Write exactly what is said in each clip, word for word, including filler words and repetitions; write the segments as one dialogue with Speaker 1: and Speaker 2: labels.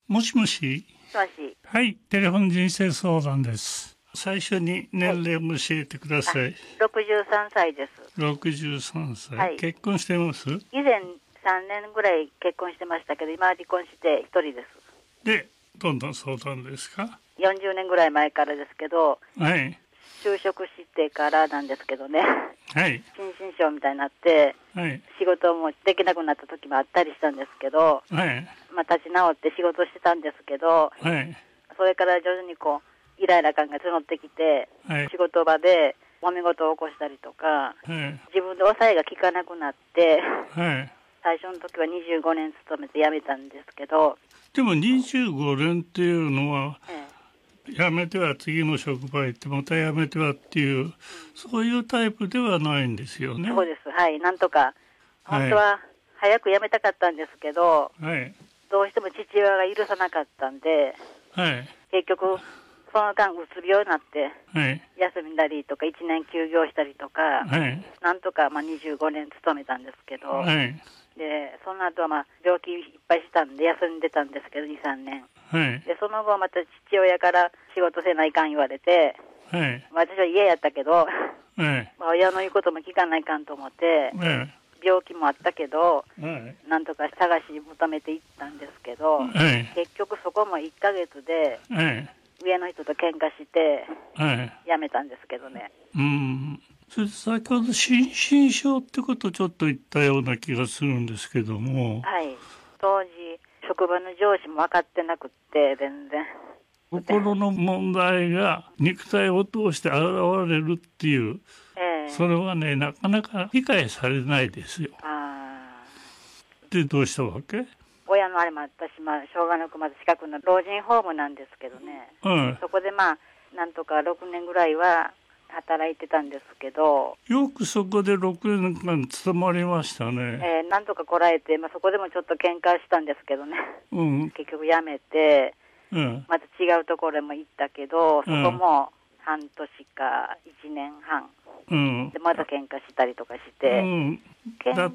Speaker 1: もしもし。
Speaker 2: もしもし。
Speaker 1: はい、テレフォン人生相談です。最初に年齢を教えてください。はい、
Speaker 2: ろくじゅうさんさいです。
Speaker 1: ろくじゅうさんさい、
Speaker 2: はい、
Speaker 1: 結婚してます？
Speaker 2: 以前さんねんぐらい結婚してましたけど、今は離婚して一人です。
Speaker 1: で、どんどん相談ですか？
Speaker 2: よんじゅうねんぐらい前からですけど、
Speaker 1: はい、
Speaker 2: 就職してからなんですけどね、
Speaker 1: はい、
Speaker 2: 心身症みたいになって、
Speaker 1: はい、
Speaker 2: 仕事もできなくなった時もあったりしたんですけど、
Speaker 1: はい、
Speaker 2: まあ、立ち直って仕事してたんですけど、
Speaker 1: はい、
Speaker 2: それから徐々にこうイライラ感が募ってきて、
Speaker 1: はい、
Speaker 2: 仕事場で揉め事を起こしたりとか、
Speaker 1: はい、
Speaker 2: 自分で抑えが効かなくなって、
Speaker 1: はい、
Speaker 2: 最初の時はにじゅうごねん勤めて辞めたんですけど。
Speaker 1: でもにじゅうごねんっていうのは、
Speaker 2: ええ、
Speaker 1: 辞めては次の職場へ行ってまた辞めてはっていう、うん、そういうタイプではないんですよね。
Speaker 2: そうです。はい。なんとか本当は早く辞めたかったんですけど、はい、どうしても父親が許さなかったんで、はい、結局その間うつ病になって、はい、休んだりとかいちねん休業したりとか、はい、なんとかまあにじゅうごねん勤めたんですけど、はい、でその後はまあ病気いっぱいしたんで休んでたんですけど にさんねん、はい、でその後また父親から仕事せないかん言われて、はい、私は嫌やったけど、はい、まあ親の言うことも聞かないかんと思って、はい、病気もあったけど、はい、なんとか探し求めていったんですけど、はい、結局そこもいっかげつで、はい、上の人と喧嘩して、はい、辞めたんですけどね。
Speaker 1: うん、それで先ほど心身症ってことをちょっと言ったような気がするんですけども、
Speaker 2: はい、当時職場の上司も分かってなくって全然
Speaker 1: 心の問題が肉体を通して現れるっていう、えー、それはねなかなか理解されないですよ。あでどうしたわけ？
Speaker 2: 親のあれも私、まあ、小学のまず近くの老人ホームなんですけどね、はい、そこでまあなんとかろくねんぐらいは働いてたんですけど、
Speaker 1: よくそこでろくねんかん勤まりましたね。
Speaker 2: えー、なんとかこらえて、まあ、そこでもちょっと喧嘩したんですけどね、うん、結局辞めて、うん、また違うところも行ったけど、そこも半年かいちねんはん、うん、でまた喧嘩したりとかして、うん、
Speaker 1: だって、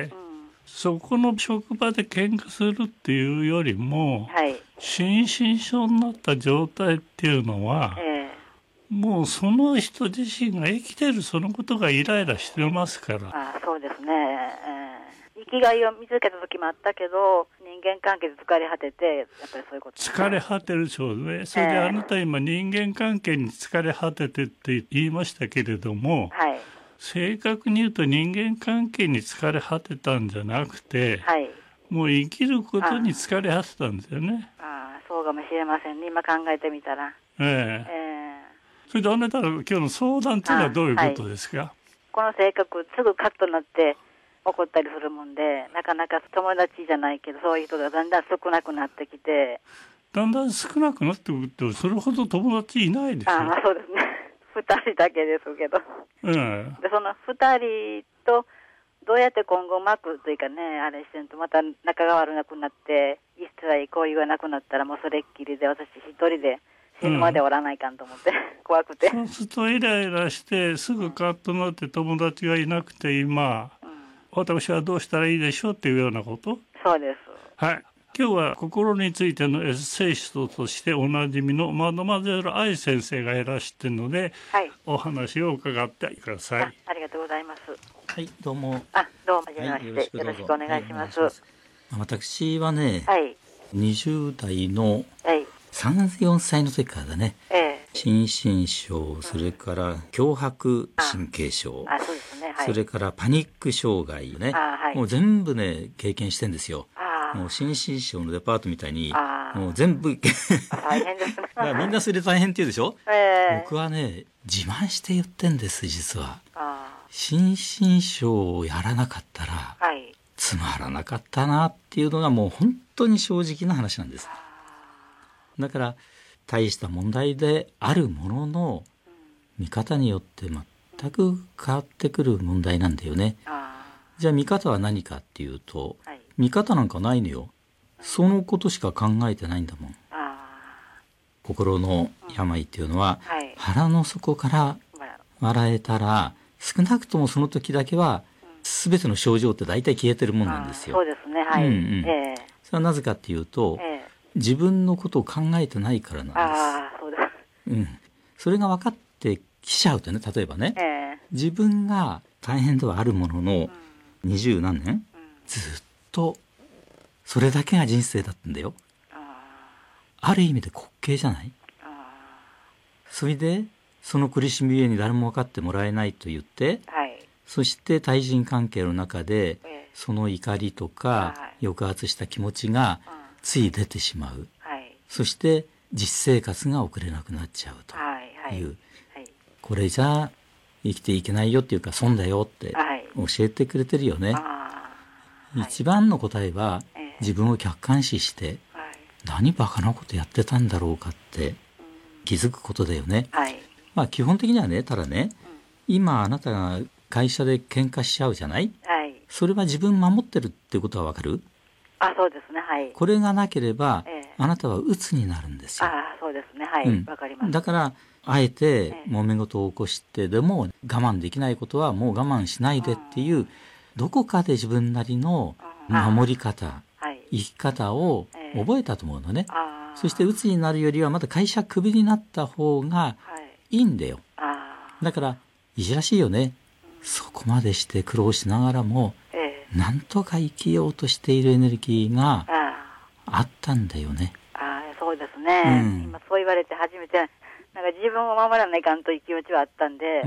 Speaker 1: うん、そこの職場で喧嘩するっていうよりも、はい、心身症になった状態っていうのは、えー、もうその人自身が生きてるそのことがイライラしてますから。
Speaker 2: あ、そうですね、えー、生きがいを見つけた時もあったけど人間関係で疲れ果てて、やっぱりそういうこと
Speaker 1: 疲れ果てるそうね。それであなた今人間関係に疲れ果ててって言いましたけれども、はい、正確に言うと人間関係に疲れ果てたんじゃなくて、はい、もう生きることに疲れ果てたんですよね。
Speaker 2: ああ、そうかもしれませんね、今考えてみたら。えええ
Speaker 1: ー、それであなたの今日の相談っていうのはどういうことですか？はい、
Speaker 2: この性格すぐカッとなって怒ったりするもんで、なかなか友達じゃないけどそういう人がだんだん少なくなってきて、
Speaker 1: だんだん少なくなってくるとそれほど友達いないですよ。
Speaker 2: ああ、そうですねふたりだけですけど、えー、でそのふたりとどうやって今後うまくというかね、あれしてるとまた仲が悪くなって一切交流がなくなったらもうそれっきりで私一人で死ぬまでおらないかんと思って、うん、怖くて、
Speaker 1: そうするとイライラしてすぐカッとなって友達がいなくて今、うん、私はどうしたらいいでしょうっていうようなこと。
Speaker 2: そうです。はい、
Speaker 1: 今日は心についてのエッセイストとしておなじみのマドマゼル愛先生がいらしているので、はい、お話を伺ってください。
Speaker 2: あ, ありがとうございます。
Speaker 3: はい、どうも。
Speaker 2: あ、どうもはじめまして、はい、よろしくお願いします。はい、
Speaker 3: 私はね、
Speaker 2: はい、
Speaker 3: にじゅう代のさん、よんさいの時からだね、ええ、心身症、それから強迫神経症、
Speaker 2: ああ、そうですね、はい、
Speaker 3: それからパニック障害ね、はい、もう全部ね経験してんですよ。もう心身症のデパートみたいにもう全部
Speaker 2: 大変ですね
Speaker 3: みんなそれで大変って言うでしょ、えー、僕はね自慢して言ってんです。実は心身症をやらなかったら、はい、つまらなかったなっていうのがもう本当に正直な話なんです。だから大した問題であるものの見方によって全く変わってくる問題なんだよね。じゃあ見方は何かっていうと、はい、見方なんかないのよ。そのことしか考えてないんだもん。あ、心の病っていうのは、うん、はい、腹の底から笑えたら少なくともその時だけは、うん、全ての症状って大体消えてるもんなんですよ。
Speaker 2: そうですね、はい、うんうん、えー、
Speaker 3: それはなぜかっていうと、え自分のことを考えてないからなんです。
Speaker 2: ああ、そうです。
Speaker 3: うん。それが分かってきちゃうとね、例えばね、えー、自分が大変ではあるものの、二十何年、うん、ずっとそれだけが人生だったんだよ。あ, ある意味で滑稽じゃない？あ、それでその苦しみゆえに誰も分かってもらえないと言って、はい、そして対人関係の中で、えー、その怒りとか、はい、抑圧した気持ちがつい出てしまう、はい、そして実生活が送れなくなっちゃうという、はいはいはい、これじゃ生きていけないよっていうか損だよって教えてくれてるよね、はい、一番の答えは自分を客観視して、はい、何バカなことやってたんだろうかって気づくことだよね、はい、まあ基本的にはね、ただね、うん、今あなたが会社で喧嘩しちゃうじゃない、はい、それは自分守ってるってことはわかる？
Speaker 2: あ、そうですね、はい。
Speaker 3: これがなければ、ええ、あなたは鬱になるんですよ。
Speaker 2: あ、そうですね、はい、わ、うん、かります。
Speaker 3: だからあえて揉め事を起こしてでも我慢できないことはもう我慢しないでっていう、うん、どこかで自分なりの守り方、はい、生き方を覚えたと思うのね、えー、そして鬱になるよりはまた会社クビになった方がいいんだよ、はい、だからいじらしいよね、うん、そこまでして苦労しながらも、えー、なんとか生きようとしているエネルギーがあったんだよね。
Speaker 2: あ、そうですね、うん、今そう言われて初めてなんか自分を守らないかんという気持ちはあったんで、うん、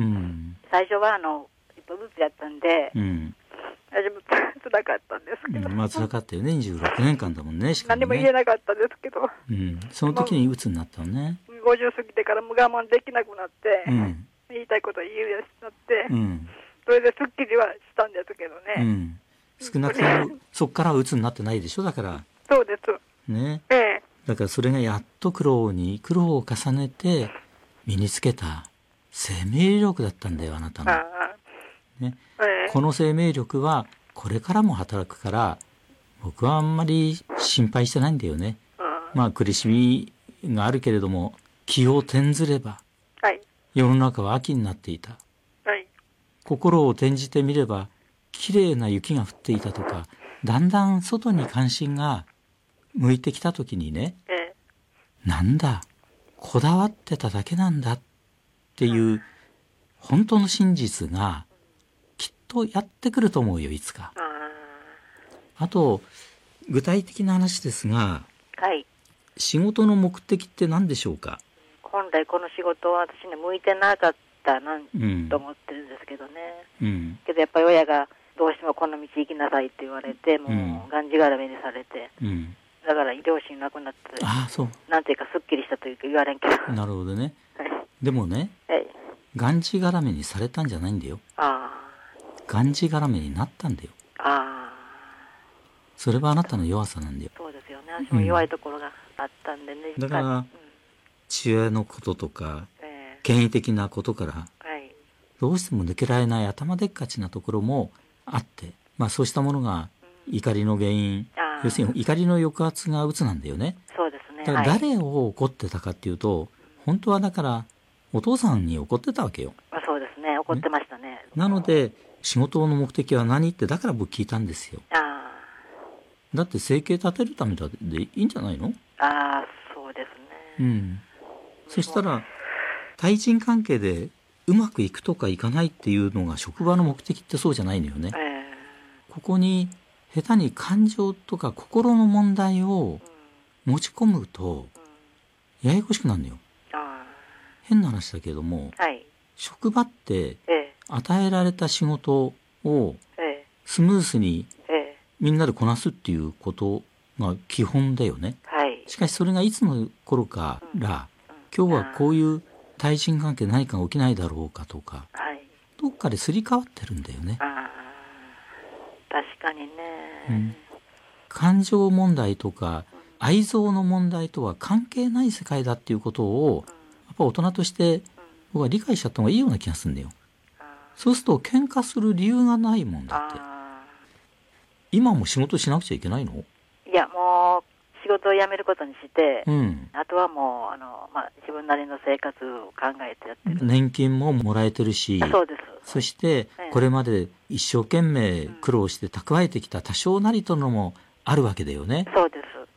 Speaker 2: 最初はあの一歩ずつやったんで、うん、私も辛かったんですけど、
Speaker 3: うん、まあ辛かったよね、にじゅうろくねんかんだもんね、しかもね。
Speaker 2: 何も言えなかったんですけど、
Speaker 3: うん、その時に鬱になったのね。
Speaker 2: ごじゅう過ぎてからも我慢できなくなって、うん、言いたいことを言うようになって、うん、それですっきりはしたんですけどね、うん、
Speaker 3: 少なくともそっからは鬱になってないでしょ、だから。
Speaker 2: そうです
Speaker 3: ね、ええ、だからそれがやっと苦労に苦労を重ねて身につけた生命力だったんだよ、あなたの、ね、えー、この生命力はこれからも働くから僕はあんまり心配してないんだよね。まあ苦しみがあるけれども気を転ずれば、はい、世の中は秋になっていた、はい、心を転じてみればきれいな雪が降っていたとか、だんだん外に関心が向いてきた時にね、えー、なんだこだわってただけなんだっていう本当の真実がきっとやってくると思うよ、いつか。あと具体的な話ですが、はい、仕事の目的って何でしょうか？
Speaker 2: 本来この仕事は私に向いてなかったなと思ってるんですけどね、うん、けどやっぱり親がどうしてもこの道行きなさいって言われて、もうがんじがらめにされて、うん、だから両親亡くなって、ああ、そう、なんていうかすっきりしたというか言われんけど。
Speaker 3: なるほどね、はい、でもね、はい、がんじがらめにされたんじゃないんだよ。ああ、がんじがらめになったんだよ。ああ、それはあなたの弱さなんだよ。
Speaker 2: そうですよね、私も弱いところがあったんでね、
Speaker 3: うん、だから、うん、父親のこととか、えー、権威的なことから、はい、どうしても抜けられない頭でっかちなところもあって、まあそうしたものが怒りの原因、うん、要するに怒りの抑圧が鬱なんだよね。
Speaker 2: そうですね。
Speaker 3: だから誰を怒ってたかっていうと、はい、本当はだからお父さんに怒ってたわけよ。
Speaker 2: あ、そうですね、怒ってましたね。ね、
Speaker 3: なので仕事の目的は何ってだから僕聞いたんですよ。あ、だって生計立てるためだでいいんじゃないの？
Speaker 2: ああ、そうですね。うん。
Speaker 3: そしたら対人関係でうまくいくとかいかないっていうのが職場の目的ってそうじゃないのよね。えー、ここに下手に感情とか心の問題を持ち込むとややこしくなるのよ。あ、変な話だけども、はい、職場って与えられた仕事をスムースにみんなでこなすっていうことが基本だよね。はい、しかしそれがいつの頃から、うん、今日はこういう対人関係何か起きないだろうかとか、はい、どっかですり替わってるんだよね。
Speaker 2: あ、確かにね、
Speaker 3: うん、感情問題とか愛憎の問題とは関係ない世界だっていうことをやっぱ大人として僕は理解しちゃった方がいいような気がするんだよ。そうすると喧嘩する理由がないもんだって。今も仕事しなくちゃいけないの？
Speaker 2: いや、もう仕事を辞めることにして、うん、あとはもうあの、まあ、自分なりの生活を考えてやってる。
Speaker 3: 年金ももらえてるし、
Speaker 2: そうです。
Speaker 3: そしてこれまで一生懸命苦労して蓄えてきた多少なりとのもあるわけだよね。
Speaker 2: そうです。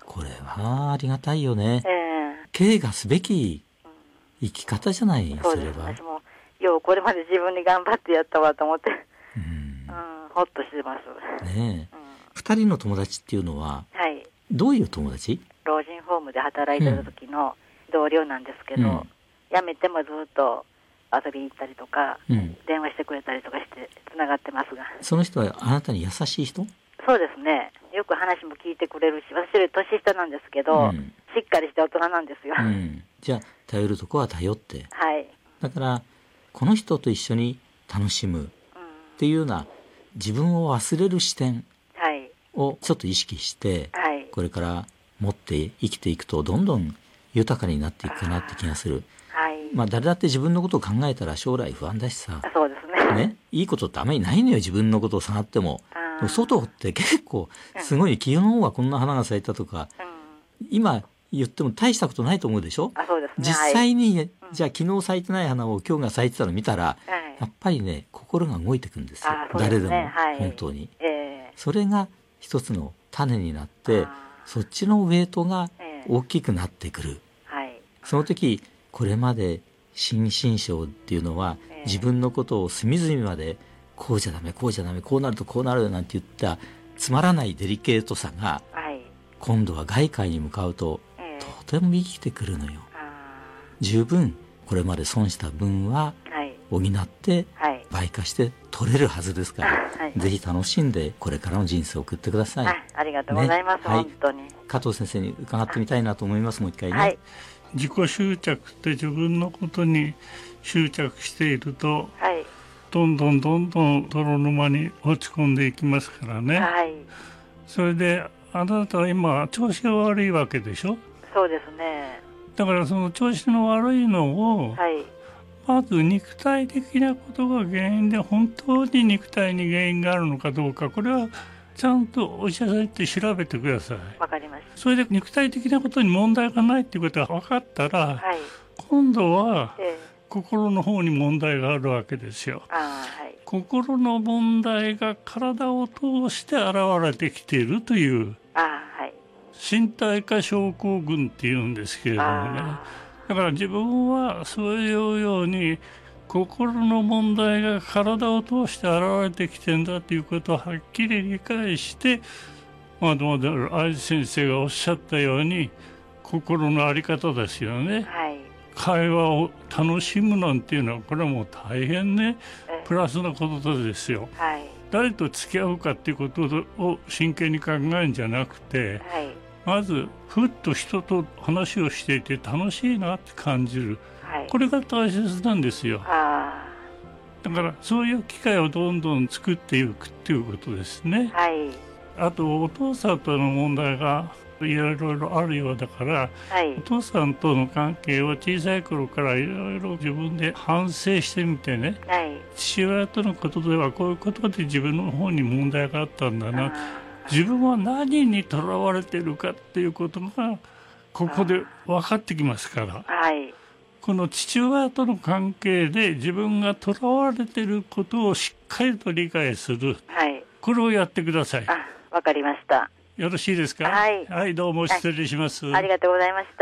Speaker 3: これはありがたいよね。
Speaker 2: えー、
Speaker 3: 敬がすべき生き方じゃない、うん、それは。
Speaker 2: 私もようこれまで自分に頑張ってやったわと思って、うんうん、ほっとしてます。
Speaker 3: ねえ、うん、二人の友達っていうのは、
Speaker 2: はい、
Speaker 3: どういう友達？
Speaker 2: 老人ホームで働いてる時の同僚なんですけど、うん、辞めてもずっと遊びに行ったりとか、うん、電話してくれたりとかしてつながってますが。
Speaker 3: その人はあなたに優しい人？
Speaker 2: そうですね、よく話も聞いてくれるし、私より年下なんですけど、うん、しっかりして大人なんですよ、うん、
Speaker 3: じゃあ頼るとこは頼って、
Speaker 2: はい、
Speaker 3: だからこの人と一緒に楽しむっていうような自分を忘れる視点をちょっと意識して、はい、これから持って生きていくとどんどん豊かになっていくかなって気がする。はい、まあ誰だって自分のことを考えたら将来不安だしさ。
Speaker 2: そうですね。
Speaker 3: ね、いいことってあまりないのよ、自分のことを下がっても。でも外って結構すごい、昨日はこんな花が咲いたとか、うん、今言っても大したことないと思うでしょ。
Speaker 2: あ、そうですね、
Speaker 3: 実際に、はい、じゃあ昨日咲いてない花を今日が咲いてたの見たら、はい、やっぱりね心が動いてくんですよ。ですね、誰でも、はい、本当に、えー、それが一つの種になってそっちのウェイトが大きくなってくる、えーはい、その時これまで心身症っていうのは、えー、自分のことを隅々までこうじゃダメこうじゃダメこうなるとこうなるなんて言ったつまらないデリケートさが、はい、今度は外界に向かうと、えー、とても生きてくるのよ。十分これまで損した分は補って倍化して取れるはずですから、はい、ぜひ楽しんでこれからの人生を送ってください。あ、
Speaker 2: ありがとうございます、ね、本当に。
Speaker 3: 加藤先生に伺ってみたいなと思います。もう一回ね、
Speaker 1: はい、自己執着って自分のことに執着していると、はい、どんどんどんどん泥沼に落ち込んでいきますからね、はい、それであなたは今調子が悪いわけでしょ。
Speaker 2: そうですね。
Speaker 1: だからその調子の悪いのを、はい、まず肉体的なことが原因で本当に肉体に原因があるのかどうか、これはちゃんとお医者さんに行って調べてください。
Speaker 2: わかりました。
Speaker 1: それで肉体的なことに問題がないっていうことが分かったら、はい、今度は、えー、心の方に問題があるわけですよ。あ、はい、心の問題が体を通して現れてきているという、あ、はい、身体化症候群っていうんですけれどもね。だから自分はそういうように心の問題が体を通して現れてきてんだということをはっきり理解して、まあ、どうだろう、愛先生がおっしゃったように心の在り方ですよね、はい、会話を楽しむなんていうのはこれはもう大変ねプラスなことですよ、はい、誰と付き合うかっていうことを真剣に考えるんじゃなくて、はい、まずふっと人と話をしていて楽しいなって感じる、はい、これが大切なんですよ。あ、だからそういう機会をどんどん作っていくっていうことですね、はい、あとお父さんとの問題がいろいろあるようだから、はい、お父さんとの関係を小さい頃からいろいろ自分で反省してみてね、はい、父親とのことではこういうことで自分の方に問題があったんだな、自分は何にとらわれているかっていうことがここで分かってきますから、はい、この父親との関係で自分がとらわれていることをしっかりと理解する、はい、これをやってください。
Speaker 2: あ、わかりました。
Speaker 1: よろしいですか。はい、はい、どうも失礼します、
Speaker 2: はい、ありがとうございました。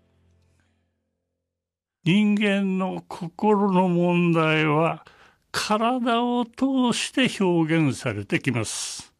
Speaker 1: 人間の心の問題は体を通して表現されてきます。